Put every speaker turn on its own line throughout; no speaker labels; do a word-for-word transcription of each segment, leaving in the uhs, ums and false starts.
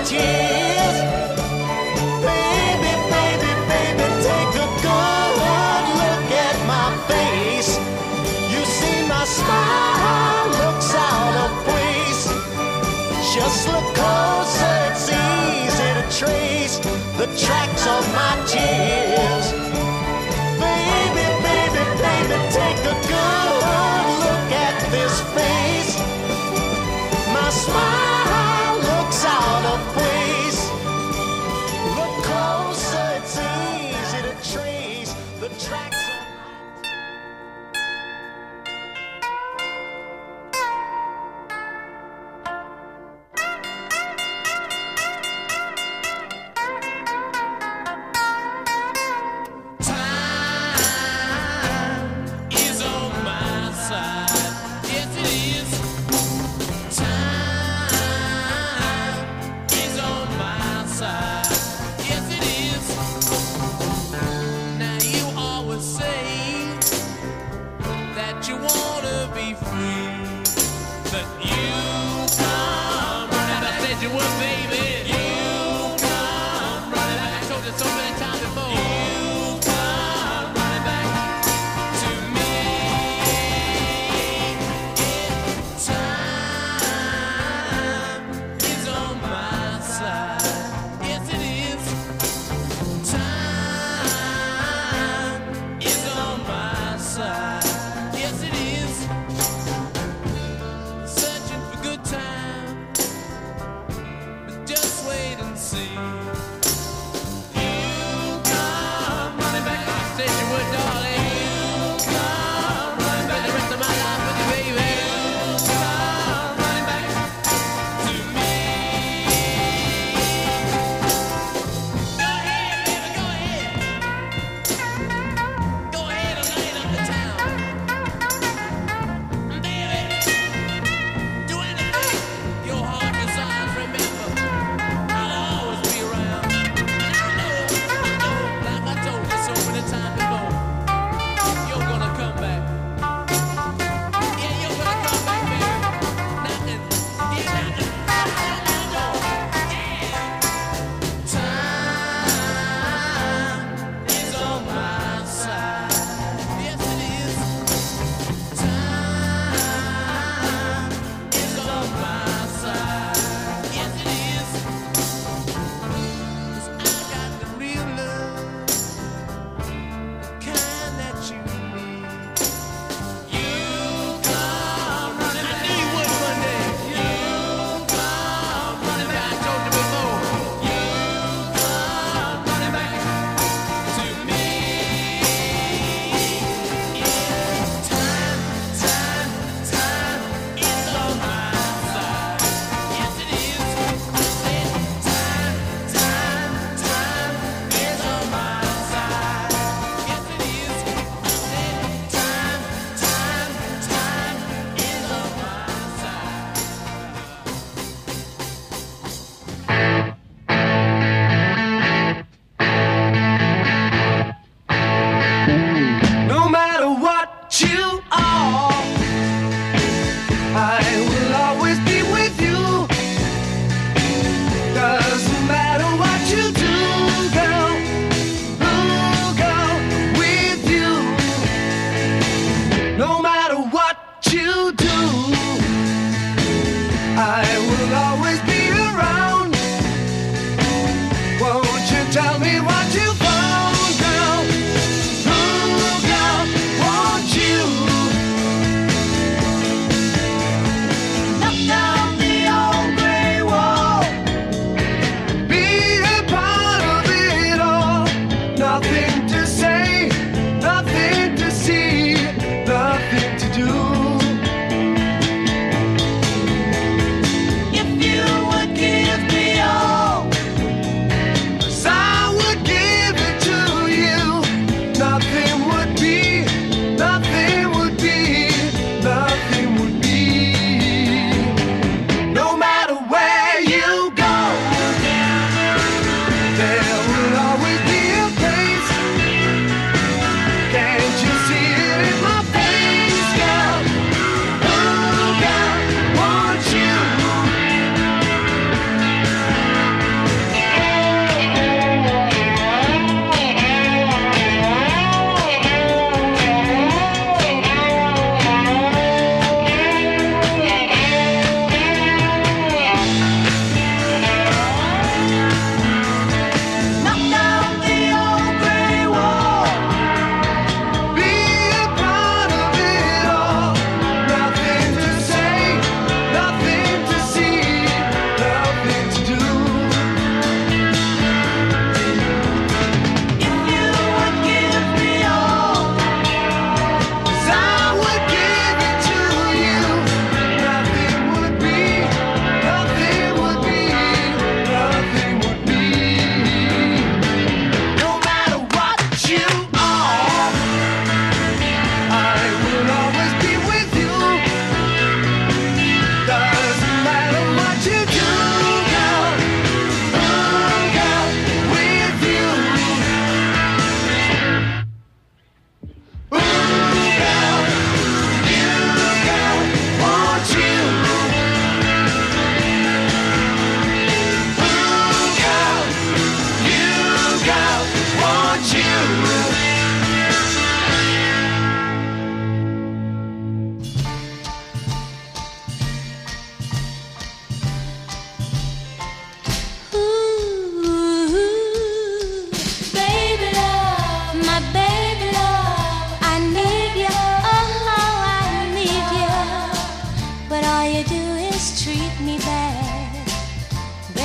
tears. Baby, baby, baby, take a good look at my face. You see my smile looks out of place. Just look closer, it's easy to trace the tracks of my tears. Baby, baby, baby, take a good look at this face. My smile looks out of place. Look closer, it's easy to trace the tracks of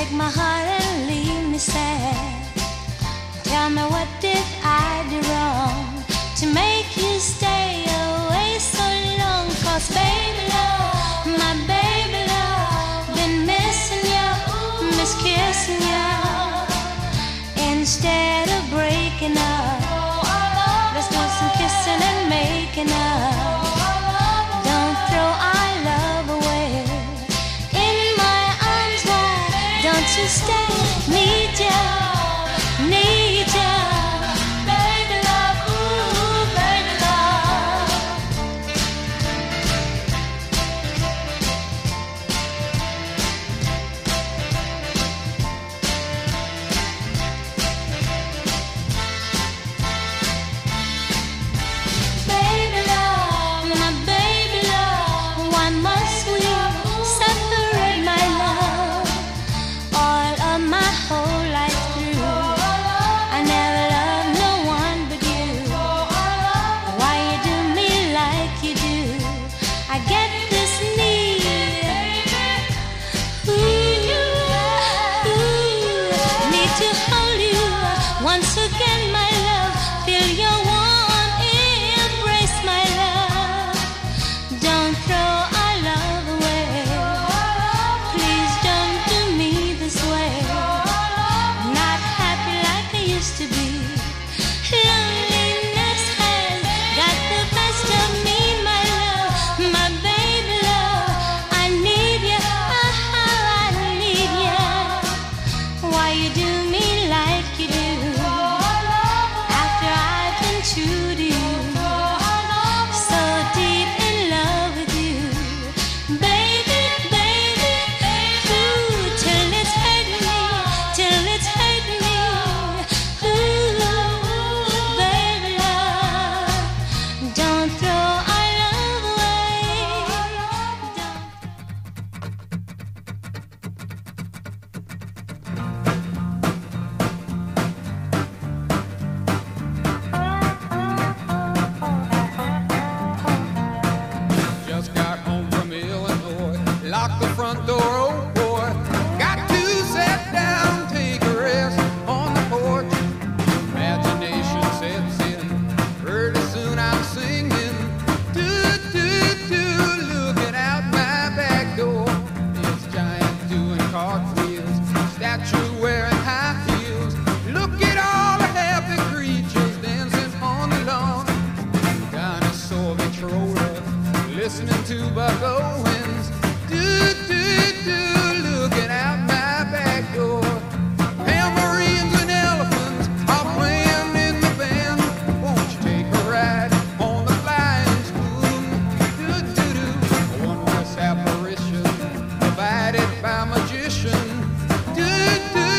break my heart and leave me sad. Tell me, what did I do wrong to make you stay away so long? 'Cause baby love, my baby love, been missing you, miss kissing you. Instead of breaking up, let's do some kissing and making up. Don't throw our love away. In my arms wide, don't you stay. Need ya, need ya, baby love, ooh, baby love. Baby love, my baby love, why must we separate, my love? All of my whole life through, I never loved no one but you. Why you do me like you do? I get this need, ooh, ooh, need to hold you once again, my love. Feel your warm embrace, my love. Don't throw our love away. Please don't do me this way. Not happy like I used to be. Loneliness has got the best of me, my love, my baby love. I need you, oh, I need you. Why you do me like you do? After I've been true to you, so deep in love with you, baby, baby, ooh, till it's hurting me, till it's hurting me, ooh, baby love, don't throw our love away. Don't
Just got home from Illinois, locked the front door, oh boy. Got to sit down, take a rest on the porch. Imagination sets in, pretty soon I'm singing. Do, do, do, looking out my back door. This giant doing cartwheels, statue wearing high heels. Look at all the happy creatures dancing on the lawn. Dinosaur controller, listening to Buck Owens. Do, do, do, looking out my back door. Tambourines and elephants are playing in the band. Won't you take a ride on the flying spoon? Do, do, do, a wondrous apparition provided by magician. Do, do,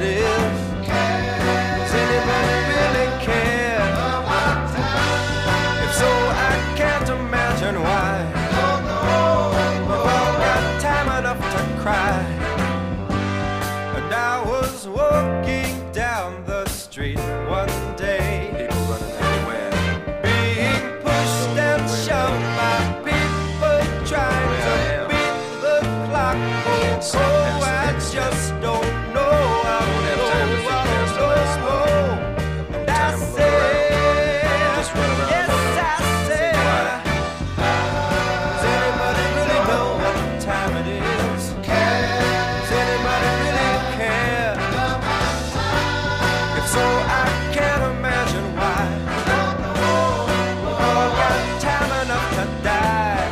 it is. Does anybody really care? If so, I can't imagine why. We've all got time enough to cry. And I was walking down the street one day, people running everywhere, being pushed and shoved by people trying to beat the clock. Oh, I just don't know. I don't know. I don't know. And I said, yes, I said, does anybody really know what time it is? Does anybody really care? If so, I can't imagine why. We've all got time enough to die.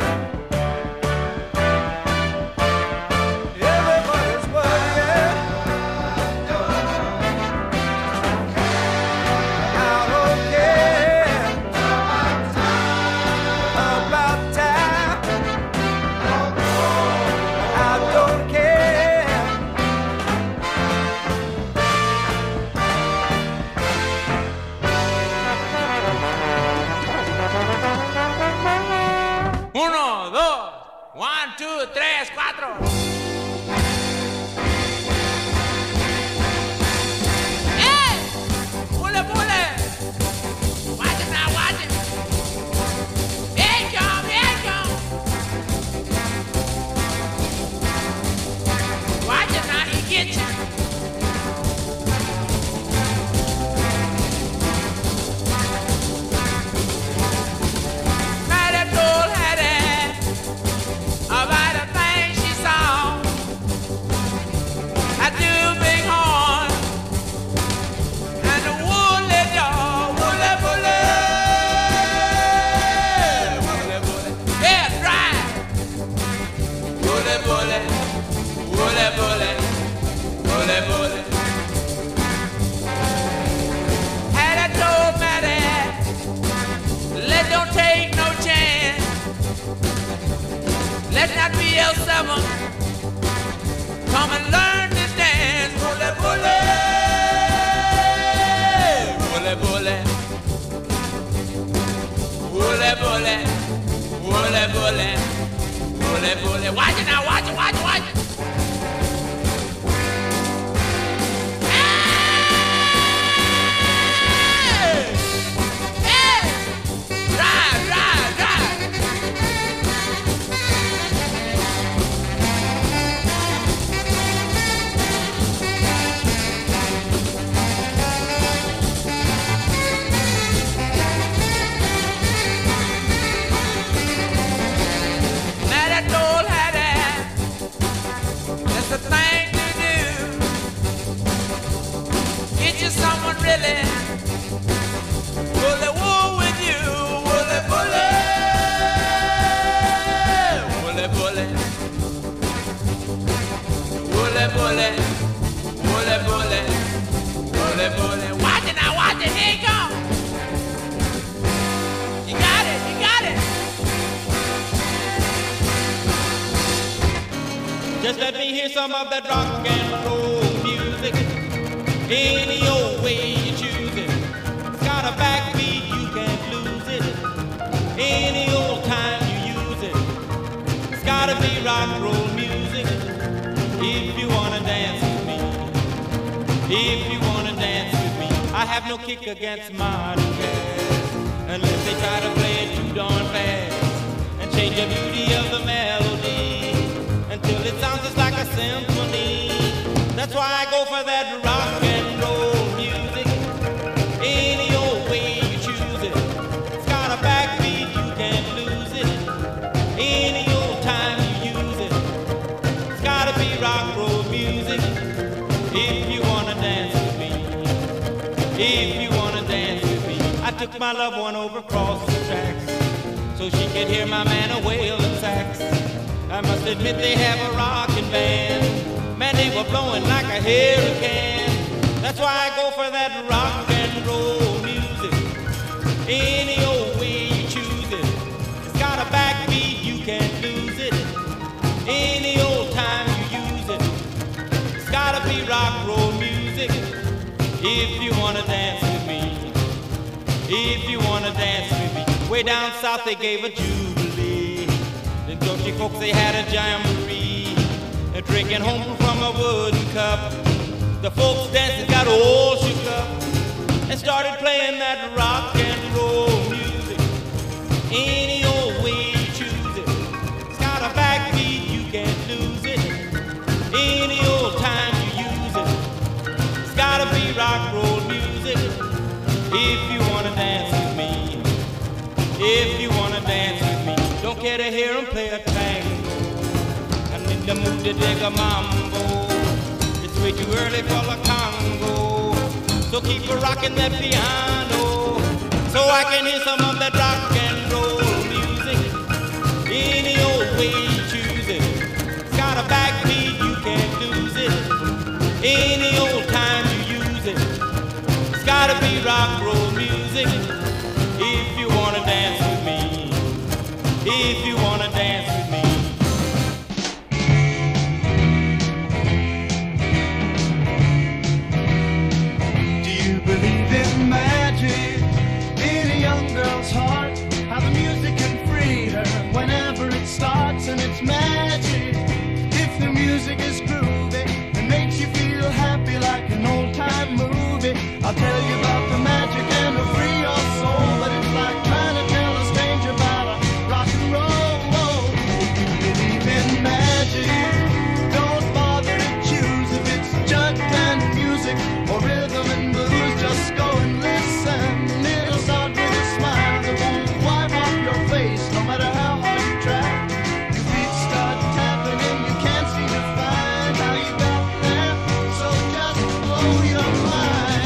Everybody's worried. I don't care about time. I don't care.
Uno, dos, one, two, tres, cuatro. ¡Eh! ¡Pule, pule! Watch it now, watch it. Here it come, here it come. Watch it now, he get you. Mighty old Hattie, about the thing she saw. I do big horn and the woolly dog, woolly bully, woolly bully, yeah, dry, woolly bully, woolly bully, woolly bully. Had I told Matty, let don't take no chance. Let's not be L seven. Come and learn to dance. Bully, bully. Bully, bully. Bully, bully. Bully, bully. Bully, bully. Watch it now, watch it, watch it, watch it. Hey! Hey! Drive, drive, drive. Now that old Hattie, that's the thing to do. Get you someone really bully wool with you, bully, bully, bully, bully, bully, bully, bully, bully, bully, bully. Watch it now, watch it, here it comes. You got it, you got it.
Just let me hear some of that rock and roll music. Any old way you choose it. It's got a backbeat, you can't lose it. Any old time you use it. It's gotta be rock and roll music. If you wanna dance with me. If you wanna dance with me. I have no kick against modern jazz, unless they try to play it too darn fast and change the beauty of the melody until it sounds just like a symphony. That's why I go for that rock and roll music. Any old way you choose it. It's got a backbeat, you can't lose it. Any old time you use it. It's gotta be rock and roll music. If you wanna dance with me. If you wanna dance with me. I took my loved one over across the tracks so she could hear my man a wailing sax. I must admit they have a rockin' band. Man, they were blowing like a hurricane. That's why I go for that rock and roll music. Any old way you choose it. It's got a backbeat, you can't lose it. Any old time you use it. It's gotta be rock and roll music. if you wanna dance with me, if you wanna dance with me. Way down south they gave a jubilee. The Georgia folks they had a jamboree, and drinking home from a wooden cup. The folks dancing got all shook up and started playing that rock and roll music. Any old way you choose it, it's got a backbeat, you can't lose it. Any old time you use it, it's gotta be rock roll music. If you wanna dance with me, if you wanna dance with me, don't care to hear 'em play a tango. I'm in the mood to dig a mambo. It's way too early for the Congo, so keep a rocking that piano, so I can hear some of that rock and roll music. Any old way you choose it, it's got a backbeat, you can't lose it. Any old time you use it, it's gotta be rock roll music. If you wanna dance with me, if you wanna dance with me.
Do you believe in magic in a young girl's heart? How the music can free her whenever it starts, and it's magic. If the music is groovy and makes you feel happy like an old time movie, I'll tell you about the magic and it'll free your soul. But it's like trying to tell a stranger about a rock and roll. If you believe in magic, don't bother to choose if it's jug band music or rhythm and blues. Just go and listen. It'll start with a smile that won't wipe off your face, no matter how hard you try. Your feet start tapping and you can't seem to find how you got there. So just blow your mind.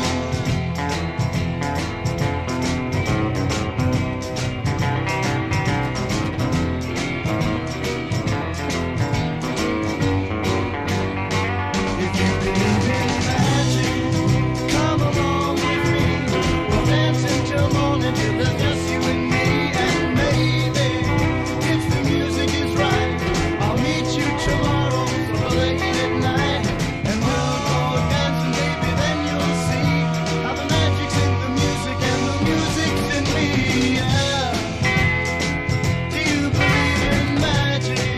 If you believe in magic, come along with me. We'll dance until morning till there's just you and me. And maybe, if the music is right, I'll meet you tomorrow for late at night. And we'll go dancing, baby, then you'll see how the magic's in the music and the music's in me. Yeah. Do you believe in magic?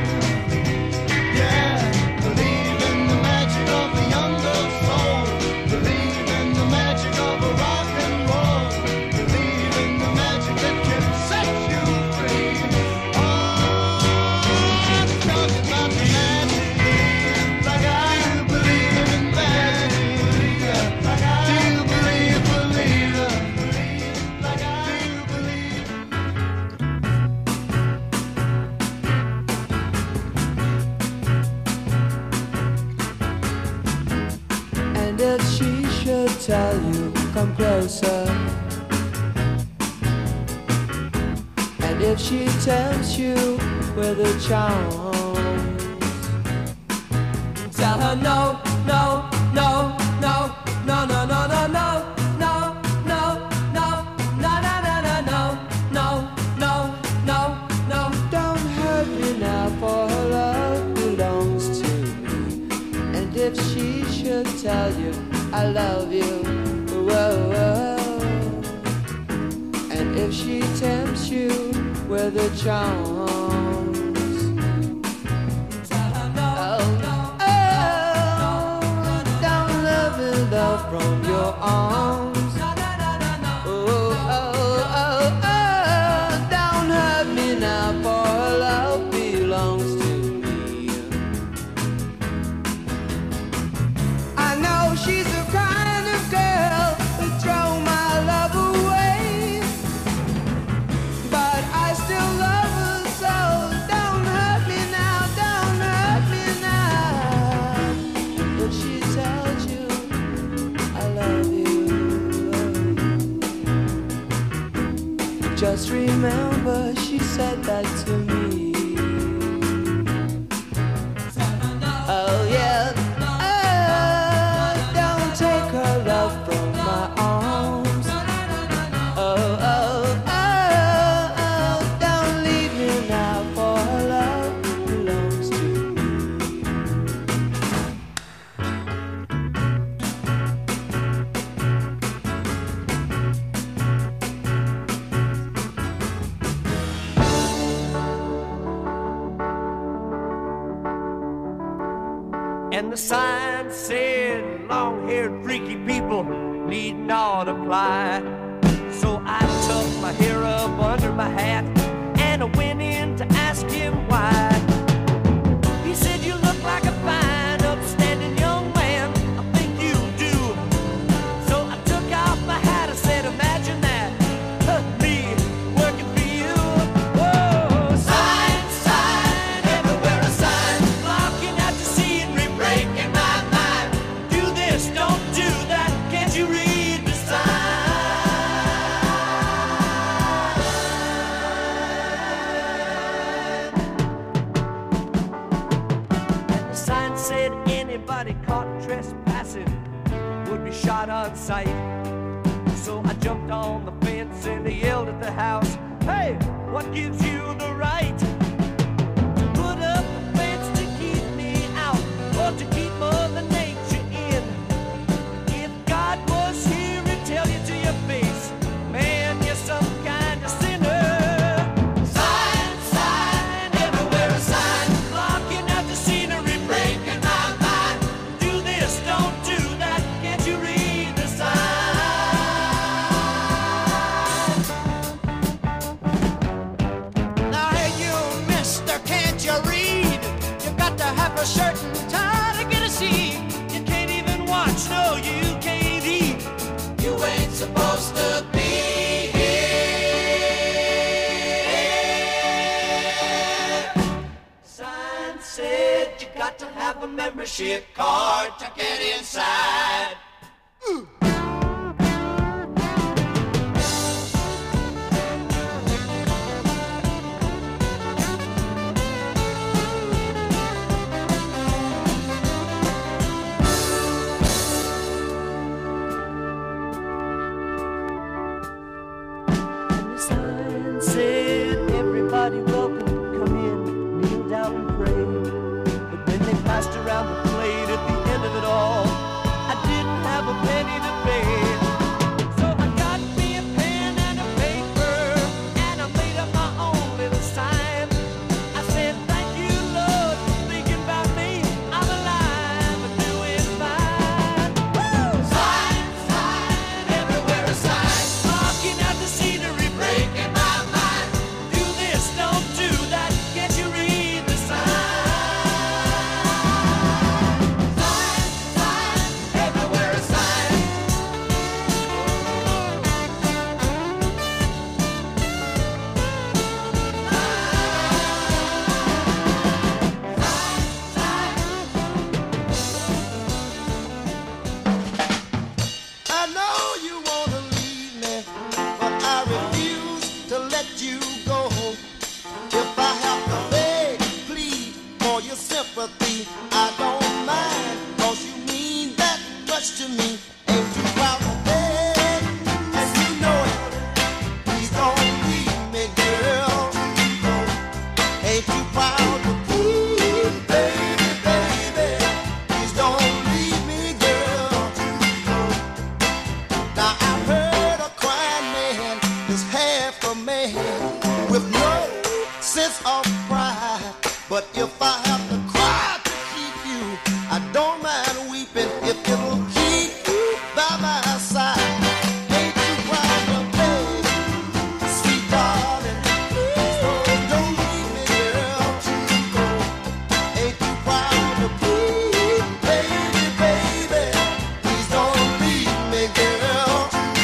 Yeah, believe in the magic of a young girl's soul. Believe in the magic of a rock and roll. Believe in the magic that can set you free. Oh, I'm talking about the magic. Like I do believe in magic. Do you believe, believe it? Like I do believe.
And if she should tell you, come closer. And if she tempts you with a charm, tell her no, no, no, no, no, no, no, no, no, no, no, no, no, no, no, no, no, no, no, no. Don't hurt me now, for her love belongs to me. And if she should tell you I love you, whoa, whoa. And if she tempts you with her charms, tell her no, no, oh, don't let me love from your arms. Oh, oh, oh, oh, don't hurt me now, for her love belongs to me. I know she's the kind of girl who throw my love away, but I still love her, so don't hurt me now, don't hurt me now. If she tells you I love you, just remember she said that to me. Oh yeah. Oh, don't take her love from my arms. Oh, oh, oh, oh, don't leave me now, for her love belongs to me. And the sign said long-haired freaky people need not apply. So I tucked my hair up under my hat and I went in to ask him why. He said, you look like a fine, upstanding young man. I think you do. So I took off my hat. I said, imagine that, huh, me working for you. Whoa, sign, sign, everywhere a sign, blocking out the scenery, breaking my mind. Do this, don't do that. Can't you read the sign? Said anybody caught trespassing would be shot on sight. So I jumped on the fence and I yelled at the house, hey, what gives you the right to put up a fence to keep me out or to keep Mother Nature in? If God was here, he'd tell you to your face, man, you're some kind of sinner. Sign, sign, everywhere a sign, blocking out the scenery, breaking my mind. Do this, don't do that, can't you read the sign?
Now, hey, you mister, can't you read? You got to have a shirt and tie to get a seat. You can't even watch, no, you can't eat. You ain't supposed to be here.
Sign said you got to have a membership card to get inside. And the sign said everybody welcome, come in, kneel down and pray. But when they passed around the plate at the end of it all, I didn't have a penny to pay. So I got me a pen and a paper, and I made up my own little sign. I said, thank you, Lord, for thinking about me. I'm alive and doing fine. Woo! Sign, sign, everywhere a sign, blocking out the scenery, breaking my mind. Do this, don't do that, can't you read the sign? Sign, sign, everywhere a sign.
I know you wanna leave me, but I refuse to let you go. If I have to beg, plead for your sympathy, I don't mind, 'cause you mean that much to me. Ain't you proud to beg, and you know it. Please don't leave me, girl. Ain't you proud to plead, baby, baby? Please don't leave me, girl. Now I've heard a crying man is half a man with no sense of pride. But if I have to cry to keep you, I don't mind weeping if it'll keep you by my side. Ain't you proud to beg, sweet darling? Please don't leave me, girl. Ain't you proud to plead, baby, baby? Please don't leave me, girl.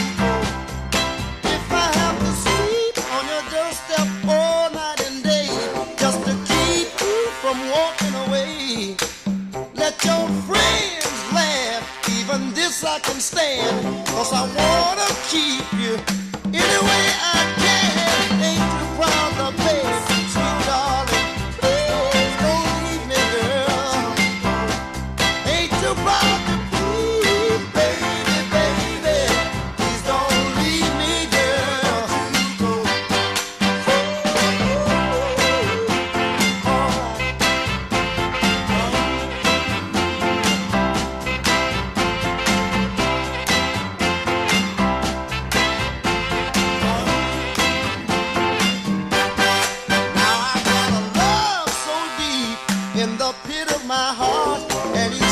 If I have to sleep on your doorstep all night and day, just to keep you from walking away, let your friends laugh, even this I can stand, 'cause I wanna keep you any way I can. Ain't you proud to beg, sweet darling? Please don't leave me, girl. Ain't you proud to plead, baby, baby? Please don't leave me, girl. Now I got a love so deep in the pit of my heart, and you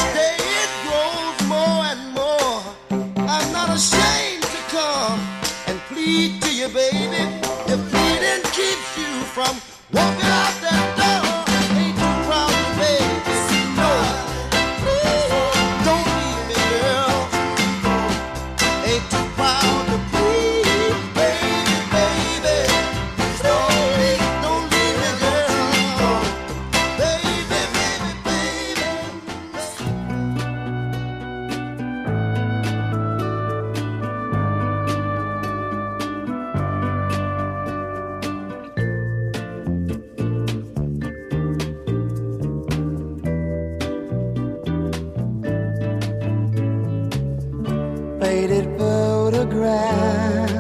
faded photographs,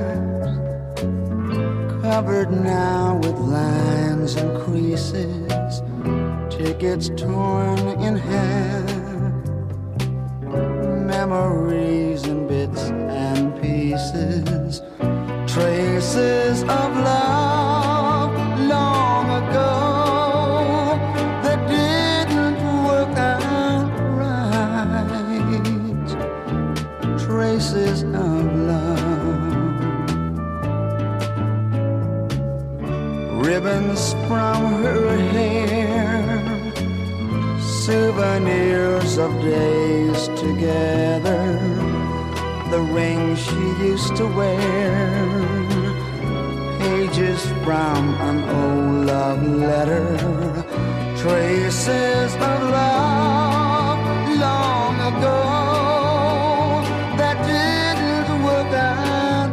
covered now with lines and creases, tickets torn in half, memories in bits and pieces, traces of love long ago that didn't work out right, traces of love, ribbons from her hair, souvenirs of days together, the ring she used to wear, pages from an old love letter, traces of love long ago that didn't work out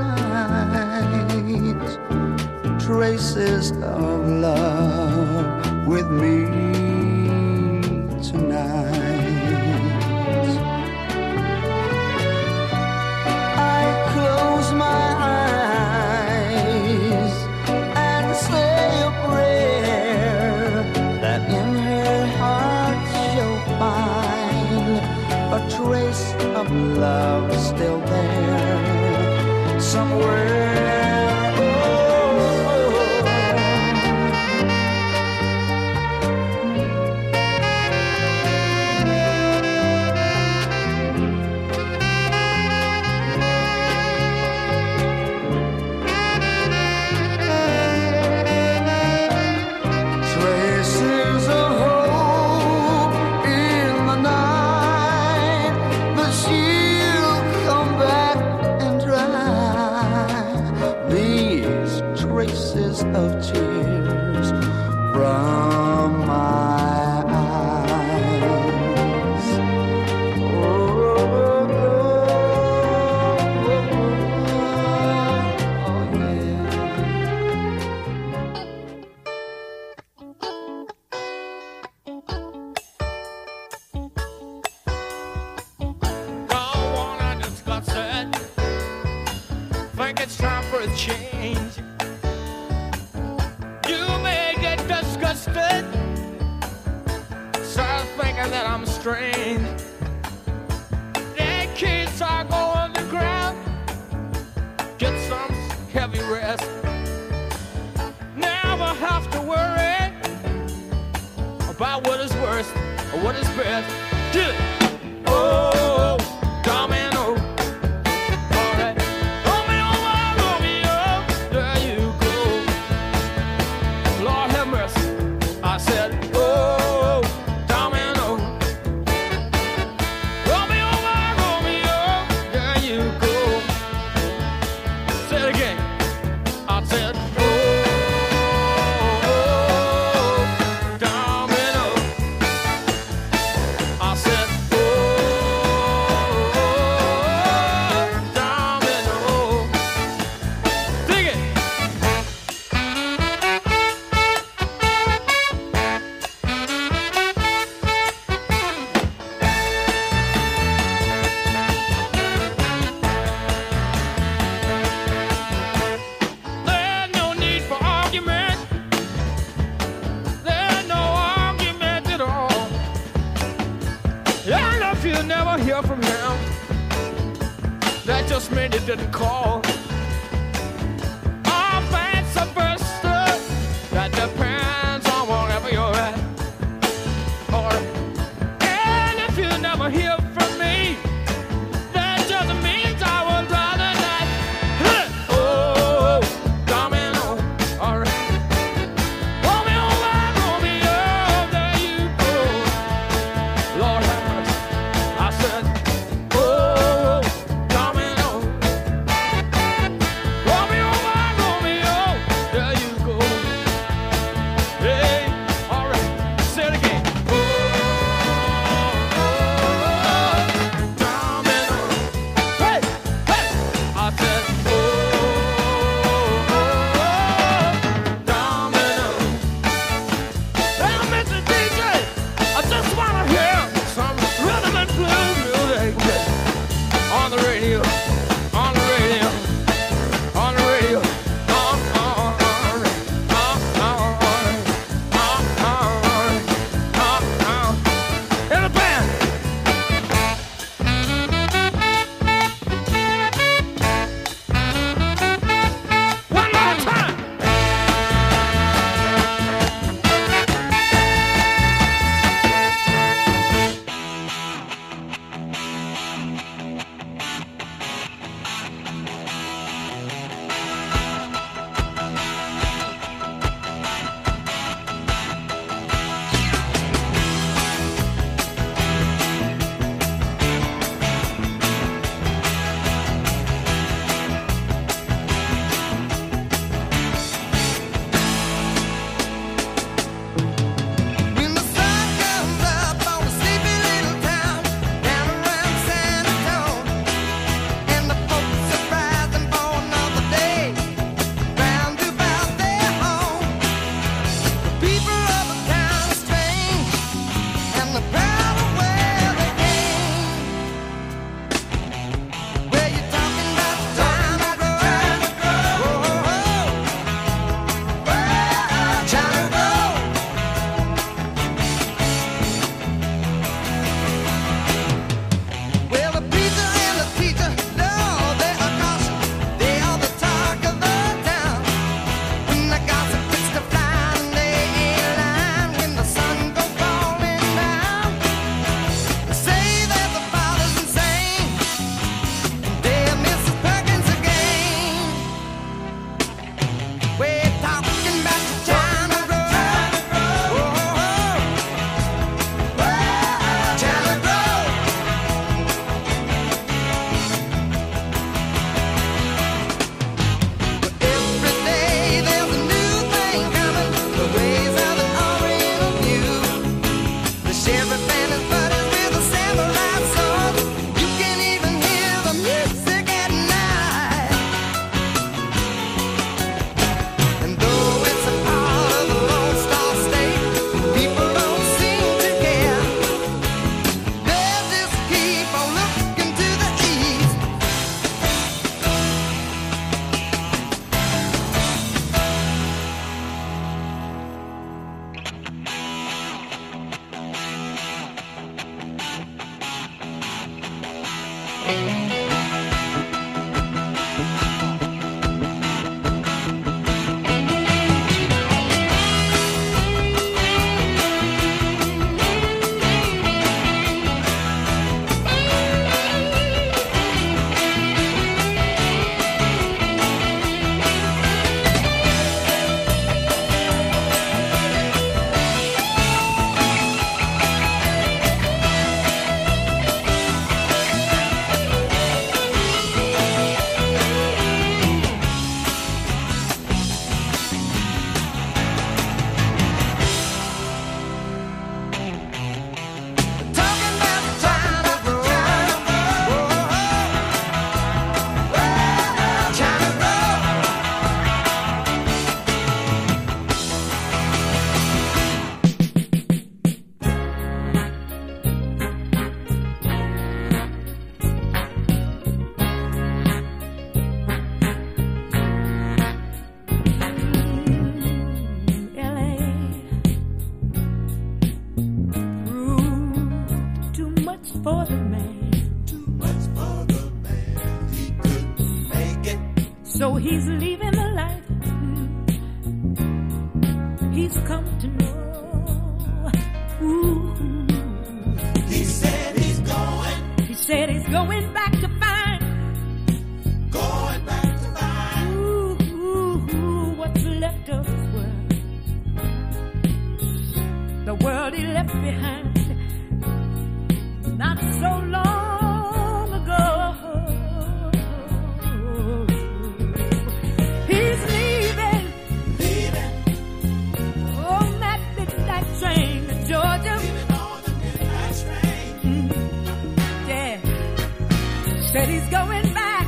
right, traces of love with me tonight. I close my eyes and say a prayer that in her heart she'll find a trace of love still there somewhere. Of tears from my eyes. Oh, oh, oh, oh, yeah.
Don't wanna discuss it. Think it's time for a change. Disgusted, start thinking that I'm strange. That kids are going to ground, get some heavy rest. Never have to worry about what is worst or what is best. Get it. Oh, domino. All right. Romeo, Romeo, there you go. Lord have mercy. I said, oh, domino. Romeo, my Romeo, there you go. Say it again. I said, oh, domino. I said, oh, domino. Dig it. You never hear from him. That just meant it didn't call. All vice versa. That depends on wherever you're at. Or, and if you never hear from me, that just means I was rather not. Oh, domino. All right. Romeo, Romeo, there you go. Lord have mercy. I said, oh, domino. Romeo, my Romeo, there you go. Hey, all right, say it again. Oh, oh, oh,
for the man.
Too much for the man. He couldn't make it.
So he's leaving the light. He's come to know. Ooh.
He said he's going.
He said he's going back to find.
Going back to find.
Ooh, ooh, ooh, what's left of his world. The world he left behind. Not so long ago. He's leaving.
Leaving.
On that midnight train to Georgia.
Leaving on the midnight train.
Mm, yeah. Said he's going back.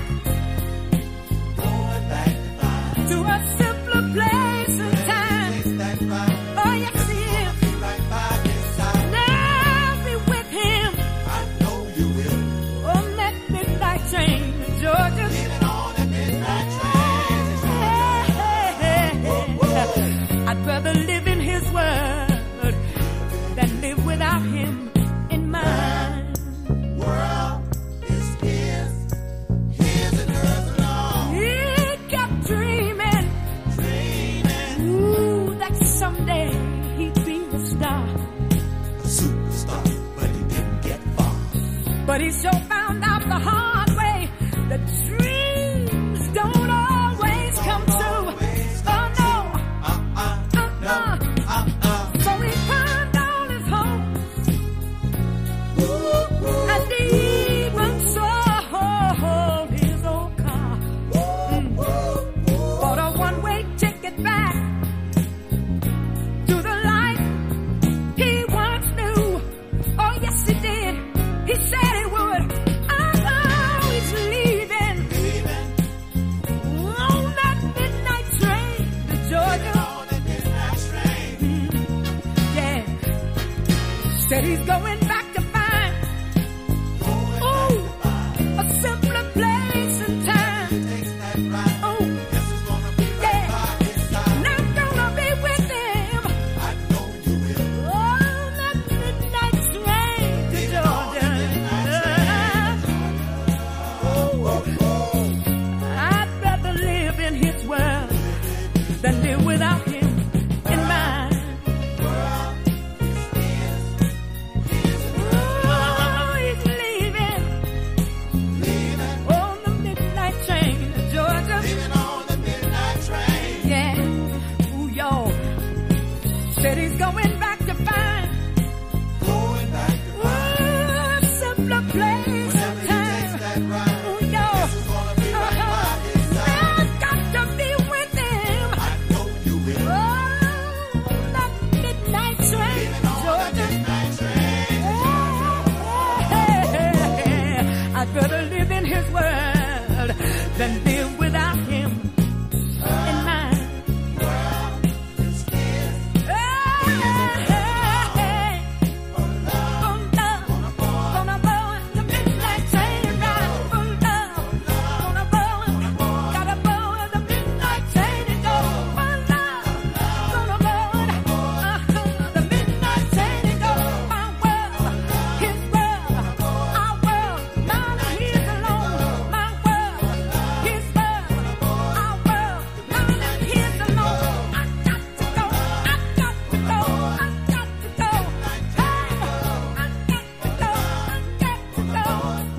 Going back to find.
To a simpler place and time.
Place that right.
Oh, yes, he is.
Be right by his side.
Now be with him
I know you will.
on that midnight train to Georgia.
Leaving on the midnight train.
Hey, hey, hey, hey. I'd rather live in his word than live without him in mine.
World is his. His and hers alone.
He kept dreaming,
Dreaming.
ooh, that someday he'd be a star.
A superstar, but he didn't get far.
But he sure found out the hard way that dreams don't always come true. Oh no,
Uh-uh.
uh-uh.
Uh-uh.
So he pawned all his hopes, and he even sold his old car. Mm. Bought a one-way ticket back to the life he once knew. Oh yes, he did. He said he would. Oh, he's leaving
Leaving
on that midnight train to Georgia.
on the midnight train.
Yeah. Said he's going back to find, ooh, a simpler place and time.
Takes that right.
Oh,
Yes, it's gonna be right
yeah.
by his side.
And I'm gonna be with him
I know you will.
on that midnight train to Georgia. I'd rather live in his world than live without him in mine. Oh, he's leaving on the midnight train to Georgia.
Leaving on the midnight train.
Yeah, ooh, y'all. Said he's going back to find,
Going back to
ooh, a simpler place
whenever
and
he takes
time.
that right.
Ooh, y'all.
Yes, it's gonna be right by his side.
I've got to be with him.
I know you will.
Oh, that midnight train,
Leaving on the
Georgia.
midnight train.
I'd rather live in his world than live without him in mine.
It's his.
Hey, oh, love, gonna board the midnight train ride. Oh, love, gonna board, gotta board the midnight train and go. Oh, love, gonna board uh-huh, the midnight train and go. My world, his world, our world, none of his alone. My world, his world, our world, none of his alone. I got to go, I got to go, I got to go. Hey, I got to go, I got to go. My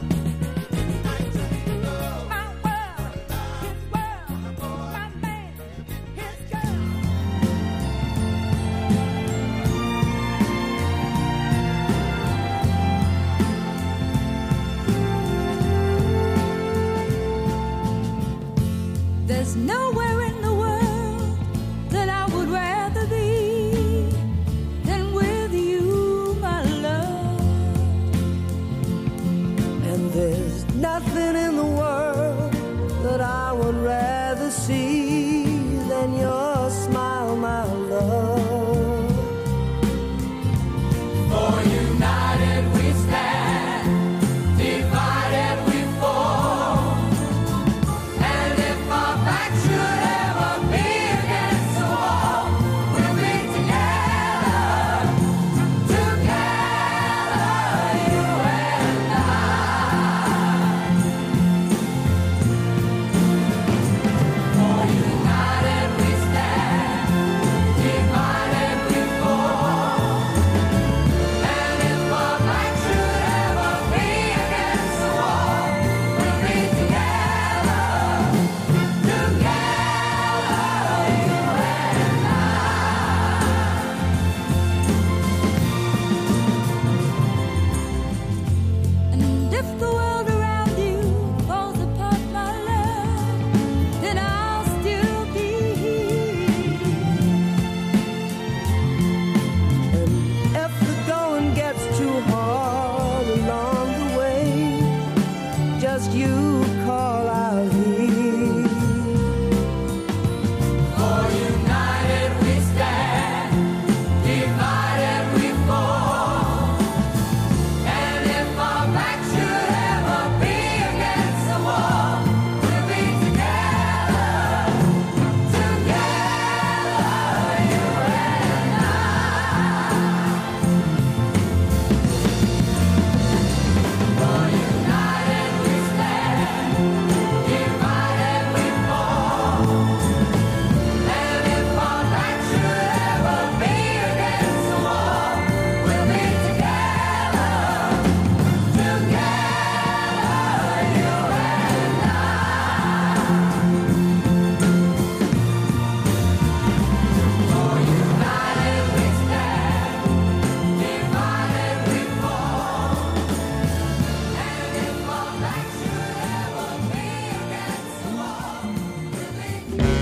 world, his world, my man, his girl. There's nowhere in the world that I would rather be than with you, my love.
And there's nothing in the world that I would rather see than your smile, my love.
For united we stand, divided we fall. And if our back should ever be against the wall, we'll be together, together, you and
you call out here.
For united we stand, divided we fall. And if our backs should ever be against the wall, we'll be together, together, you and I. For united we stand, divided we fall. And if our backs should ever be against the wall, we'll be together, together, you and I. For united we stand, divided we fall. And if our backs should ever be against the wall, we'll be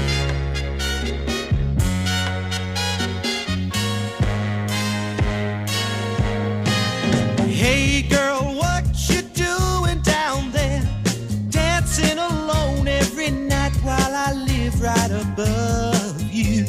Hey girl, what you doing down there? Dancing alone every night while I live right above you.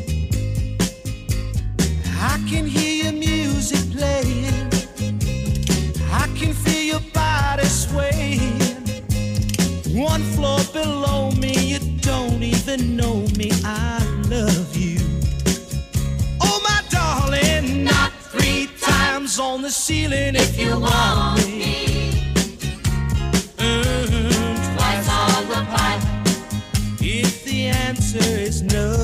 I can hear your music playing, I can feel your body swaying. One floor below me, you don't even know me, I love you. Oh my darling, not three times on the ceiling if you want me. Mm, twice on the pipe if the answer is no.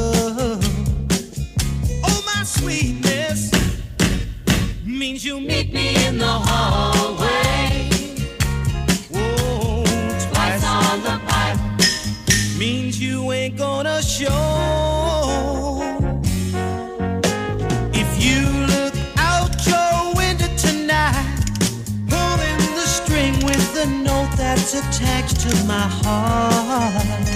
Oh my sweetness means you meet me in the hallway. Whoa, twice on the pipe means you ain't gonna show. If you look out your window tonight, pulling the string with the note that's attached to my heart.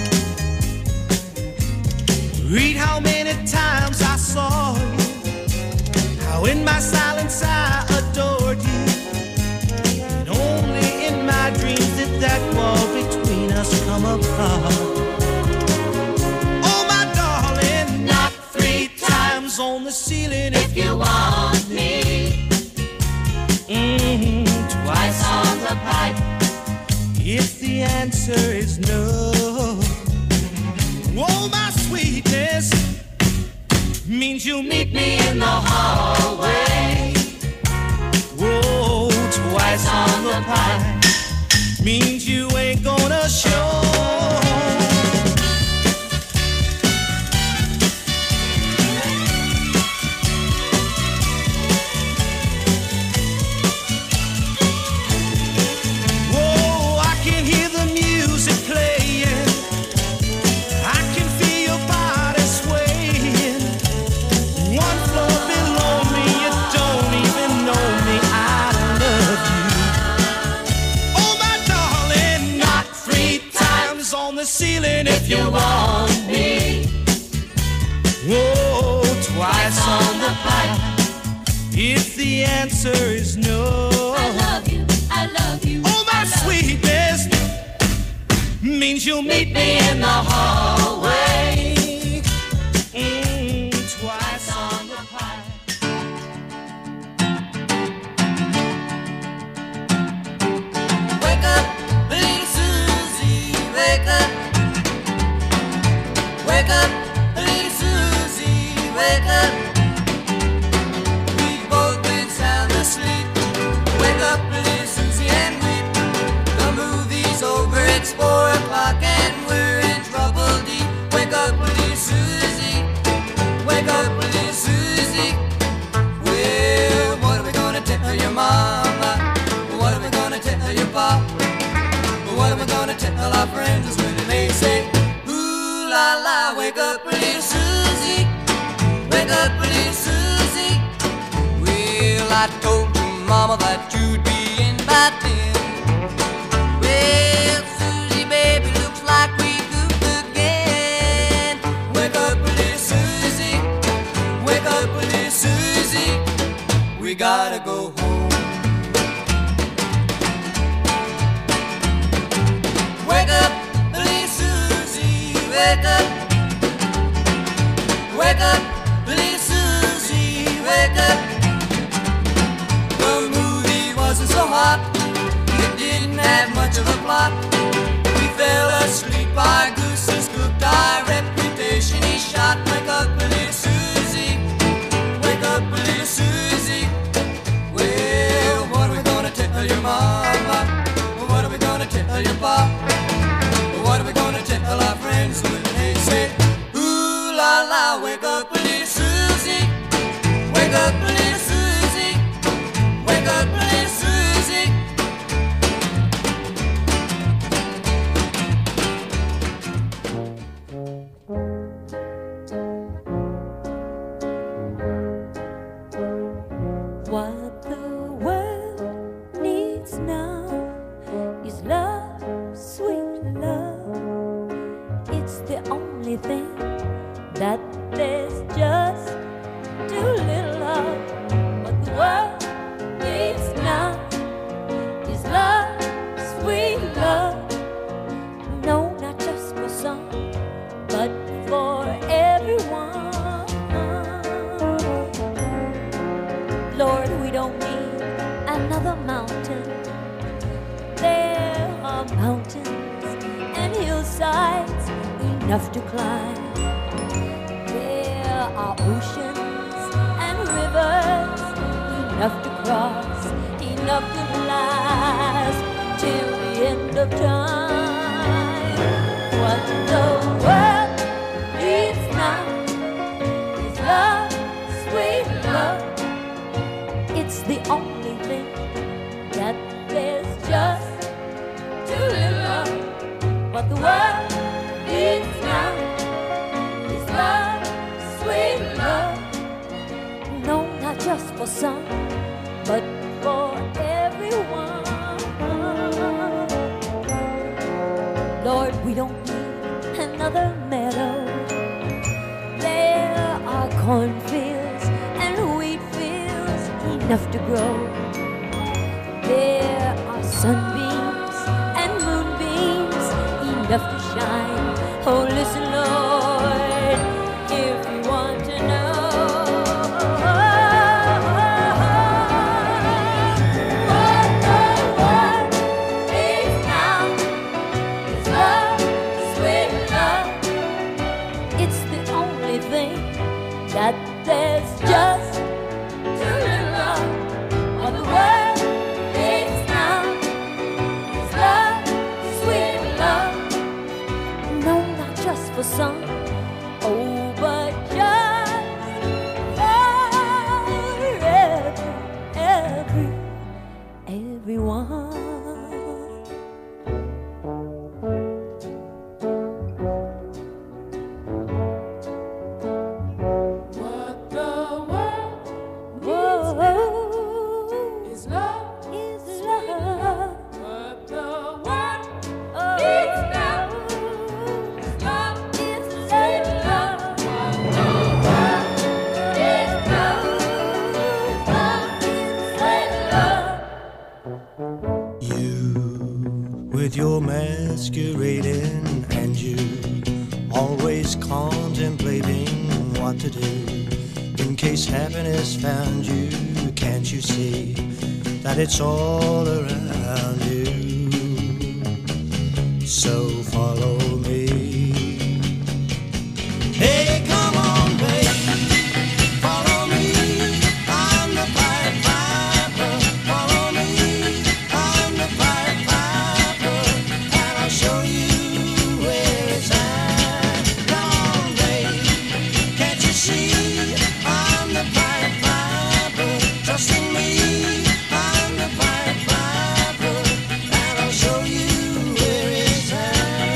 Read how many times I saw you, how in my silence I adored you. And only in my dreams did that wall between us come apart. Oh my darling, not three times on the ceiling if you want me. Mm, twice on the pipe if the answer is no. Oh my sweetness means you'll meet me in the hallway. Whoa, twice on the pipe means you ain't gonna show. Whoa, I can hear the music playing, I can feel your body swaying. One floor below me, you don't even know me, I love you. Oh my darling, not three times on the ceiling if you want me. Whoa, twice on the pipe if the answer is no.
I love you, I love you.
Oh my sweetness means you'll meet me in the hallway. Mm, twice on the pipe.
Wake up, little Susie, wake up. Wake up, little Susie, wake up. We've both been sound asleep. Wake up, little Susie, and weep. The movie's over, it's four o'clock and we're in trouble deep. Wake up, little Susie, wake up, little Susie. Well, what are we gonna tell your mama? What are we gonna tell your papa? What are we gonna tell our friends when they say, ooh la la, wake up, little Susie, wake up, little Susie. Well, I told your mama that you'd be in by ten. Well, Susie, baby, looks like we goofed again. Wake up, little Susie, wake up, little Susie. We gotta go home. hot. It didn't have much of a plot. We fell asleep, our gooses cooked, our reputation he shot. Wake up, little Susie. Wake up, little Susie. Well, what are we gonna tell your mama? What are we gonna tell your pop? What are we gonna tell our friends when they say, ooh la la, wake up, little Susie. Wake up, little Susie. Wake up, little Susie.
What the world needs now is love, sweet love. It's the only thing that there's just too little of. What the world needs now is love, sweet love. No, not just for some, but for everyone. Lord, we don't need another mountain. There are mountains and hillsides enough to climb. There are oceans and rivers enough to cross, enough to last till the end of time. What the world needs now is love, sweet love. It's the only thing that there's just too little of. What the world needs now is love, sweet love. No, not just for some, but for everyone. Lord, we don't need another meadow. There are cornfields and wheat fields enough to grow. There are sunbeams and moonbeams enough to shine. Oh, listen, Lord, if you want to know what the world needs now is love, sweet love. It's the only thing that there's just too little of. What the world needs now is love, sweet love. No, not just for some, oh, but just for every, every, everyone.
What the world
Whoa,
is love.
is love.
What the world
Oh,
needs now
is
love.
sweet love.
What the world needs now
Love is sweet love.
You with your masquerading and you always contemplating what to do in case happiness found you. Can't you see that it's all around you? So follow me. Hey, come on, babe. Follow me. I'm the Pied Piper. Follow me. I'm the Pied Piper. And I'll show you where it's at. Come on, babe. Can't you see? I'm the Pied Piper. Trust in me. I'm the Pied Piper. And I'll show you where it's at.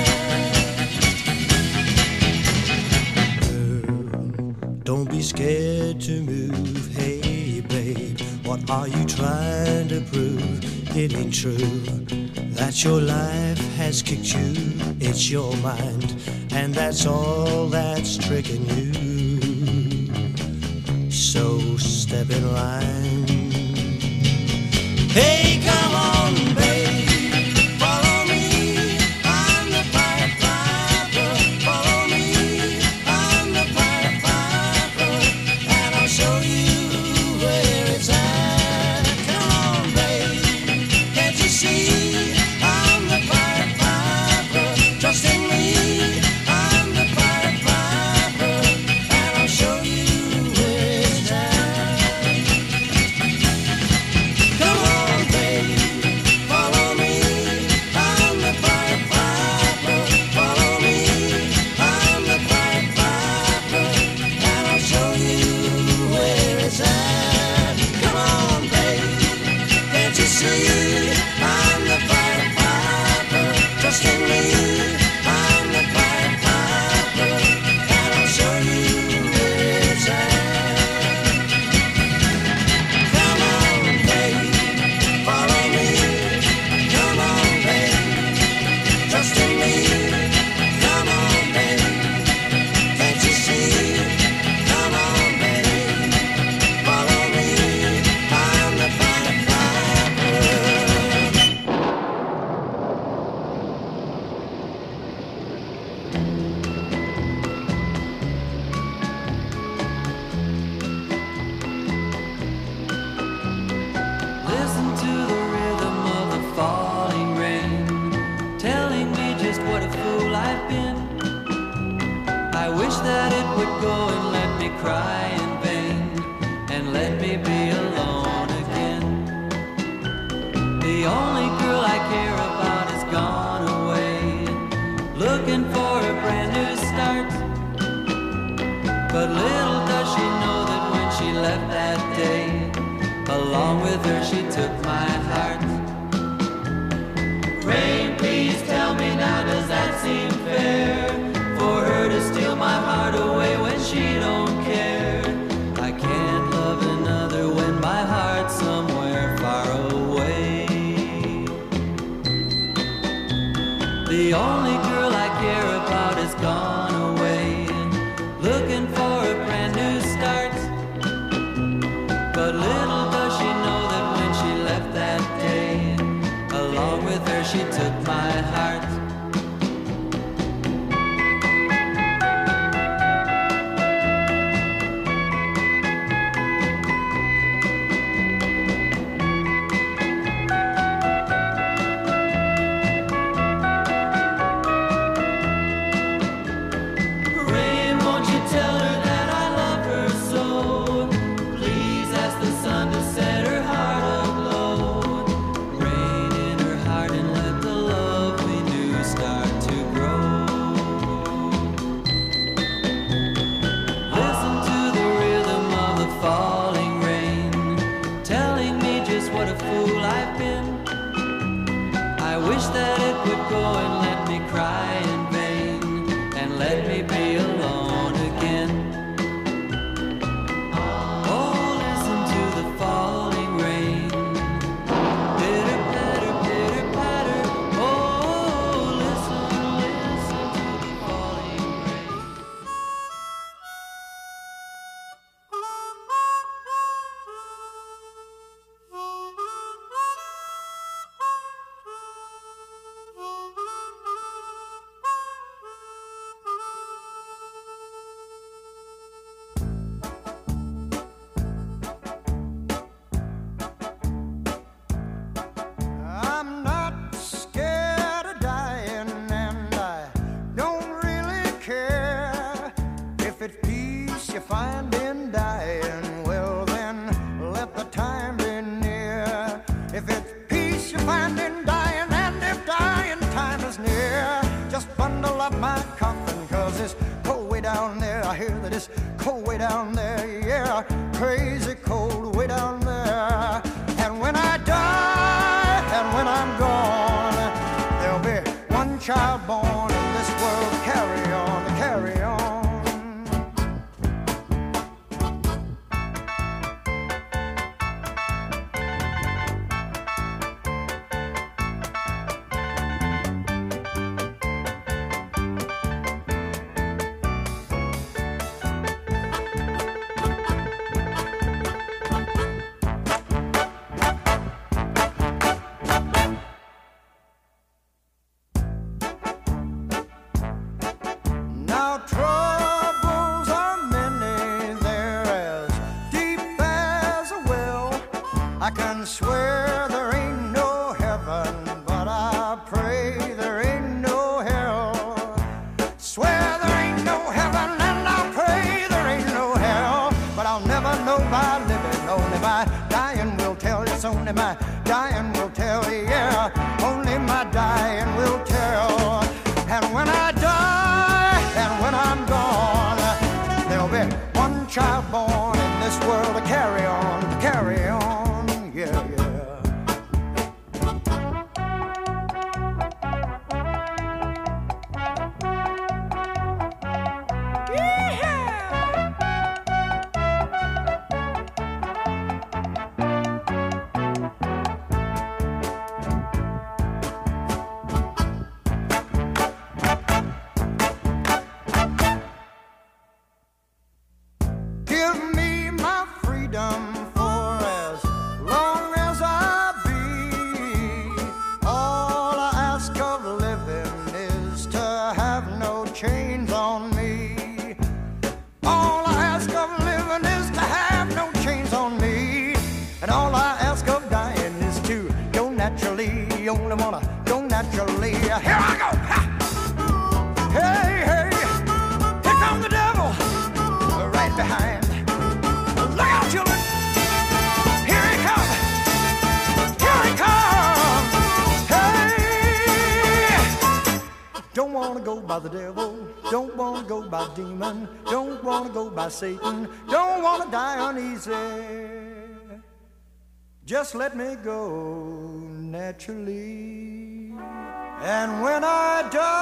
Don't be scared to move. Hey, babe, what are you trying to prove? It ain't true that your life has kicked you. It's your mind, and that's all that's tricking you. So step in line. Hey, come on, babe. Follow me. I'm the Pied Piper. Follow me. I'm the Pied Piper. And I'll show you where it's at. Come on, babe.
would go and let me cry in vain and let me be alone again. The only girl I care about has gone away, looking for a brand new start. But little does she know that when she left that day, along with her she took my heart. Rain, please tell me now, does that seem fair? For her to steal my heart away when she don't care. I can't love another when my heart's somewhere far away. The only girl I care about has gone away, looking for a brand new start. But little does she know that when she left that day, along with her she took my heart. Rain, won't you tell her that I love her so? Please ask the sun to set her heart aglow. Rain in her heart and let the love we knew start to grow. Listen to the rhythm of the falling rain, telling me just what a fool I've been. I wish that it would go and let me cry in vain and let me be alone again. Oh, listen to the falling rain. Pitter patter, pitter patter. Oh, listen, listen to the falling rain.
I'm not scared of dying, and I don't really care. If it's peace you find in dying, well then let the time be near. If it's peace you find in dying, and if dying time is near, just bundle up my coffin, cause it's cold way down there. I hear that it's cold way down there, yeah, crazy cold way down there. And when I die, and when I'm gone, there'll be one child born in this world to carry on, to carry on. Now troubles are many, they're as deep as a well. I can swear there ain't no heaven, but I pray there ain't no hell. Swear there ain't no heaven, and I pray there ain't no hell. But I'll never know by living, only by dying will tell. It's only my dying will tell, yeah, only my dying will tell. And when I die, and when I'm gone, there'll be one child born in this world to carry on, to carry on, yeah, yeah. Give me my freedom for as long as I be. All I ask of living is to have no chains on me. All I ask of living is to have no chains on me. And all I ask of dying is to go naturally. You only wanna go naturally. Here I go! Ha! Hey, hey, here comes the devil.
by the devil, don't want to go by demon, don't want to go by Satan, don't want to die uneasy. Just let me go naturally. And when I die,